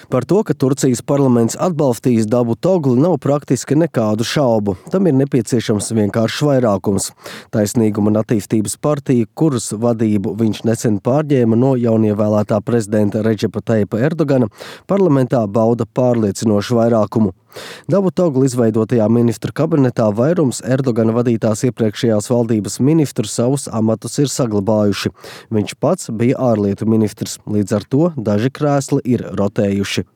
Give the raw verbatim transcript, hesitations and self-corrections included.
Par to, ka Turcijas parlaments atbalstīs Davutoglu, nav praktiski nekādu šaubu. Tam ir nepieciešams vienkāršs vairākums. Taisnīguma un attīstības partija, kuras vadību viņš nesen pārņēma no jaunievēlētā prezidenta Redžepa Taipa Erdogana, parlamentā bauda pārliecinošu vairākumu. Davutoglu izveidotajā ministru kabinetā vairums Erdogana vadītās iepriekšējās valdības ministru savus amatus ir saglabājuši. Viņš pats bija ārlietu ministrs, līdz ar to daži krēsli ir rotējuši.